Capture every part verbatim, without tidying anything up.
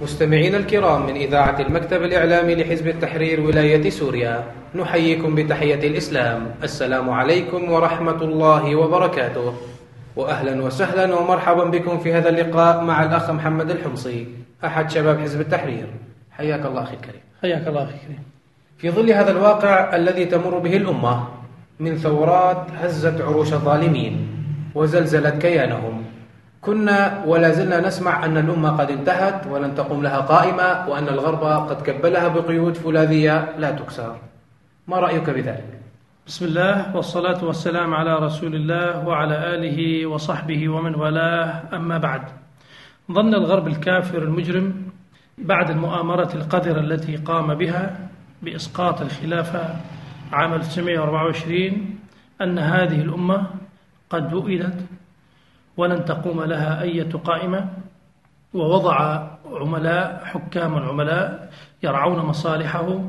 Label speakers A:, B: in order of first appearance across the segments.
A: مستمعينا الكرام من إذاعة المكتب الإعلامي لحزب التحرير ولاية سوريا، نحييكم بتحية الإسلام. السلام عليكم ورحمة الله وبركاته، وأهلا وسهلا ومرحبا بكم في هذا اللقاء مع الأخ محمد الحمصي أحد شباب حزب التحرير. حياك الله أخي الكريم.
B: حياك الله أخي الكريم.
A: في ظل هذا الواقع الذي تمر به الأمة من ثورات هزت عروش الظالمين وزلزلت كيانهم، كنا ولا زلنا نسمع أن الأمة قد انتهت ولن تقوم لها قائمة، وأن الغرب قد كبلها بقيود فولاذية لا تكسر. ما رأيك بذلك؟
B: بسم الله والصلاة والسلام على رسول الله وعلى آله وصحبه ومن والاه، أما بعد. ظن الغرب الكافر المجرم بعد المؤامرة القذرة التي قام بها بإسقاط الخلافة عام ألف وتسعمائة وأربعة وعشرين أن هذه الأمة قد وئدت ولن تقوم لها أي قائمة، ووضع عملاء حكام العملاء يرعون مصالحه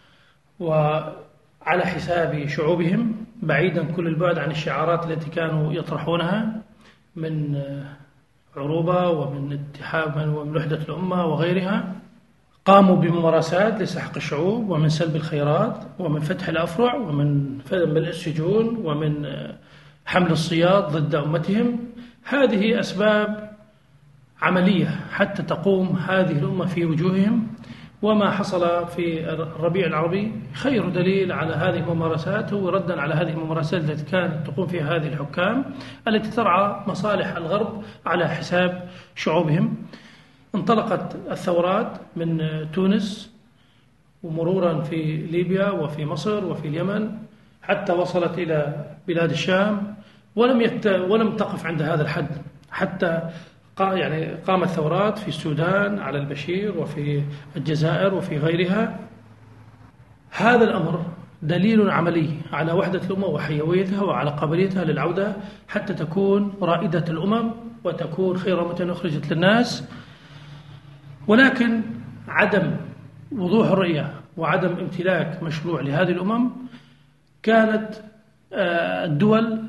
B: وعلى حساب شعوبهم، بعيدا كل البعد عن الشعارات التي كانوا يطرحونها من عروبة ومن اتحاد ومن وحدة الأمة وغيرها. قاموا بممارسات لسحق الشعوب ومن سلب الخيرات ومن فتح الأفرع ومن ملء السجون ومن حمل الصياد ضد أمتهم. هذه أسباب عملية حتى تقوم هذه الأمة في وجوههم، وما حصل في الربيع العربي خير دليل على هذه الممارسات، هو ردا على هذه الممارسات التي كانت تقوم فيها هذه الحكام التي ترعى مصالح الغرب على حساب شعوبهم. انطلقت الثورات من تونس ومرورا في ليبيا وفي مصر وفي اليمن حتى وصلت إلى بلاد الشام، ولم يت... ولم تقف عند هذا الحد، حتى قا... يعني قامت ثورات في السودان على البشير وفي الجزائر وفي غيرها. هذا الأمر دليل عملي على وحدة الأمة وحيويتها وعلى قابليتها للعودة حتى تكون رائدة الأمم وتكون خير أمة أخرجت للناس. ولكن عدم وضوح الرؤية وعدم امتلاك مشروع لهذه الأمم كانت الدول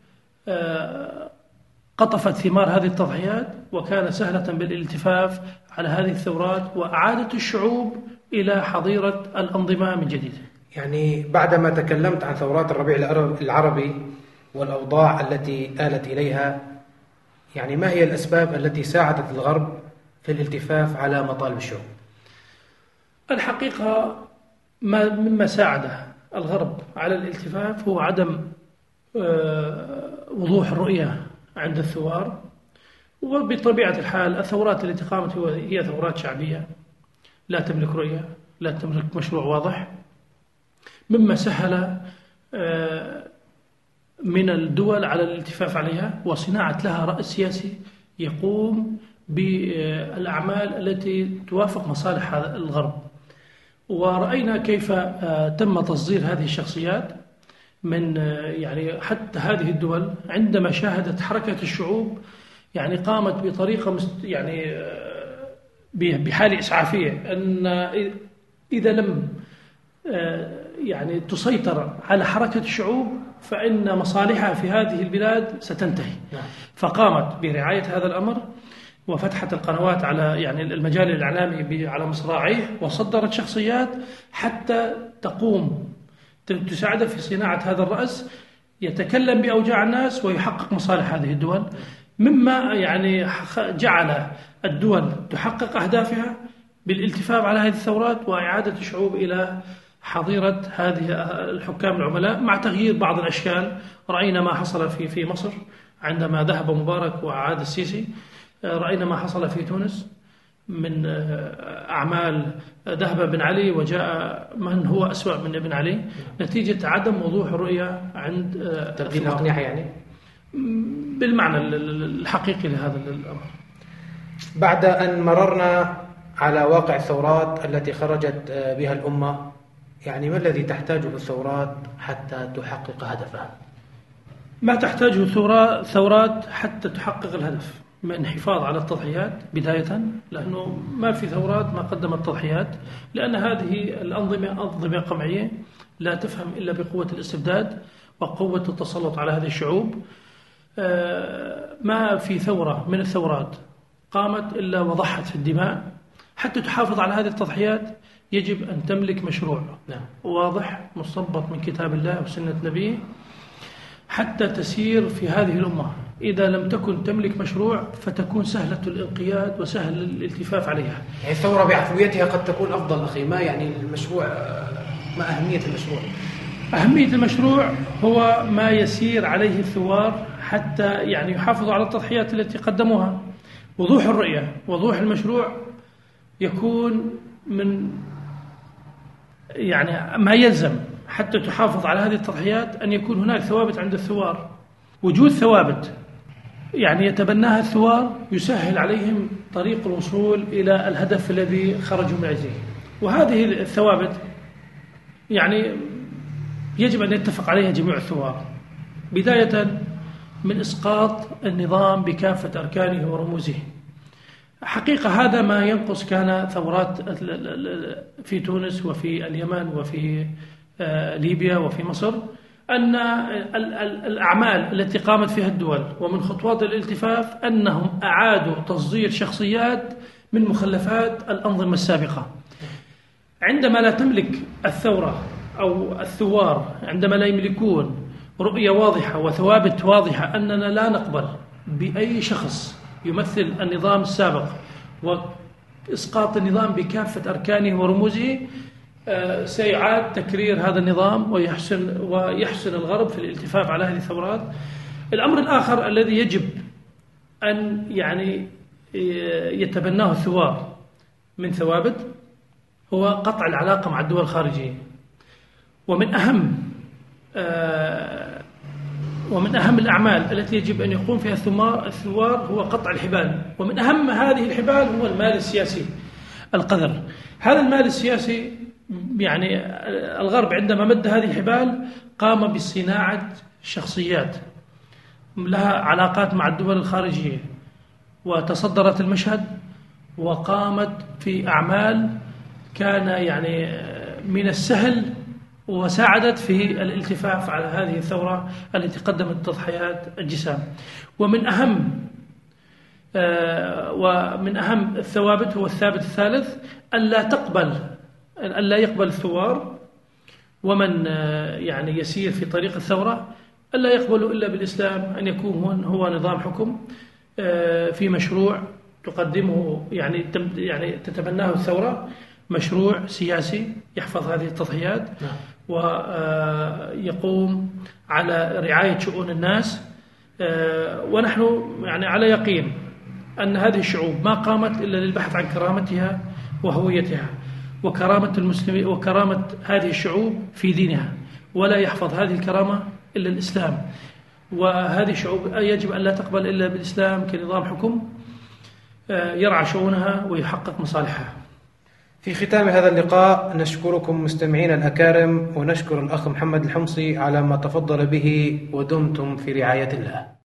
B: قطفت ثمار هذه التضحيات، وكان سهلة بالالتفاف على هذه الثورات وإعادة الشعوب إلى حظيرة الأنظمة من جديد.
A: يعني بعدما تكلمت عن ثورات الربيع العربي والأوضاع التي آلت إليها، يعني ما هي الأسباب التي ساعدت الغرب في الالتفاف على مطالب الشعوب؟
B: الحقيقة ما مما ساعد الغرب على الالتفاف هو عدم وضوح الرؤية عند الثوار، وبطبيعة الحال الثورات التي قامت هي ثورات شعبية لا تملك رؤية، لا تملك مشروع واضح، مما سهل من الدول على الالتفاف عليها وصناعة لها رأس سياسي يقوم بالأعمال التي توافق مصالح الغرب. ورأينا كيف تم تصدير هذه الشخصيات من يعني حتى هذه الدول عندما شاهدت حركة الشعوب، يعني قامت بطريقة يعني بحالة إسعافية أن إذا لم يعني تسيطر على حركة الشعوب فإن مصالحها في هذه البلاد ستنتهي. فقامت برعاية هذا الأمر وفتحت القنوات على يعني المجال الإعلامي على مصراعيه، وصدرت شخصيات حتى تقوم تساعد في صناعة هذا الرأس يتكلم بأوجاع الناس ويحقق مصالح هذه الدول، مما يعني جعل الدول تحقق أهدافها بالالتفاف على هذه الثورات وإعادة الشعوب إلى حظيرة هذه الحكام العملاء مع تغيير بعض الأشكال. رأينا ما حصل في في مصر عندما ذهب مبارك وعاد السيسي، رأينا ما حصل في تونس من أعمال ذهب بن علي وجاء من هو أسوأ من ابن علي، نتيجة عدم وضوح الرؤية عند
A: تبديل الأقنعة يعني
B: بالمعنى الحقيقي لهذا الأمر.
A: بعد أن مررنا على واقع الثورات التي خرجت بها الأمة، يعني ما الذي تحتاجه الثورات حتى تحقق هدفها؟
B: ما تحتاجه الثورات حتى تحقق الهدف من حفاظ على التضحيات بداية، لأنه ما في ثورات ما قدمت تضحيات، لأن هذه الأنظمة أنظمة قمعية لا تفهم إلا بقوة الاستبداد وقوة التسلط على هذه الشعوب. ما في ثورة من الثورات قامت إلا وضحت في الدماء حتى تحافظ على هذه التضحيات يجب أن تملك مشروع
A: نعم.
B: واضح مستنبط من كتاب الله وسنة نبيه حتى تسير في هذه الأمة. إذا لم تكن تملك مشروع فتكون سهلة الانقياد وسهل الالتفاف عليها.
A: يعني الثورة بعفويتها قد تكون أفضل أخي، ما يعني المشروع، ما أهمية المشروع؟
B: أهمية المشروع هو ما يسير عليه الثوار حتى يعني يحافظوا على التضحيات التي قدموها. وضوح الرؤية وضوح المشروع يكون من يعني ما يلزم حتى تحافظ على هذه التضحيات أن يكون هناك ثوابت عند الثوار. وجود ثوابت يعني يتبناها الثوار يسهل عليهم طريق الوصول إلى الهدف الذي خرجوا من أجله. وهذه الثوابت يعني يجب أن يتفق عليها جميع الثوار، بداية من إسقاط النظام بكافة أركانه ورموزه. حقيقة هذا ما ينقص كان ثورات في تونس وفي اليمن وفي ليبيا وفي مصر، أن الأعمال التي قامت فيها الدول ومن خطوات الالتفاف أنهم أعادوا تصدير شخصيات من مخلفات الأنظمة السابقة. عندما لا تملك الثورة أو الثوار، عندما لا يملكون رؤية واضحة وثوابت واضحة أننا لا نقبل بأي شخص يمثل النظام السابق وإسقاط النظام بكافة أركانه ورموزه، سيعاد تكرير هذا النظام ويحسن ويحسن الغرب في الالتفاف على هذه الثورات. الأمر الآخر الذي يجب أن يعني يتبناه الثوار من ثوابت هو قطع العلاقة مع الدول الخارجية. ومن أهم ومن أهم الأعمال التي يجب أن يقوم فيها الثوار هو قطع الحبال. ومن أهم هذه الحبال هو المال السياسي القذر. هذا المال السياسي يعني الغرب عندما مد هذه الحبال قام بصناعة شخصيات لها علاقات مع الدول الخارجية وتصدرت المشهد وقامت في أعمال كان يعني من السهل وساعدت في الالتفاف على هذه الثورة التي قدمت تضحيات الجسام. ومن أهم آه ومن أهم الثوابت هو الثابت الثالث، ألا تقبل ألا يقبل الثوار ومن آه يعني يسير في طريق الثورة ألا يقبلوا إلا بالإسلام، أن يكون هو نظام حكم آه في مشروع تقدمه يعني يعني تتبناه الثورة، مشروع سياسي يحفظ هذه التضحيات ويقوم على رعاية شؤون الناس. ونحن يعني على يقين أن هذه الشعوب ما قامت إلا للبحث عن كرامتها وهويتها وكرامة المسلمين وكرامة هذه الشعوب في دينها، ولا يحفظ هذه الكرامة إلا الإسلام. وهذه الشعوب يجب أن لا تقبل إلا بالإسلام كنظام حكم يرعى شؤونها ويحقق مصالحها.
A: في ختام هذا اللقاء نشكركم مستمعين الأكارم، ونشكر الأخ محمد الحمصي على ما تفضل به، ودمتم في رعاية الله.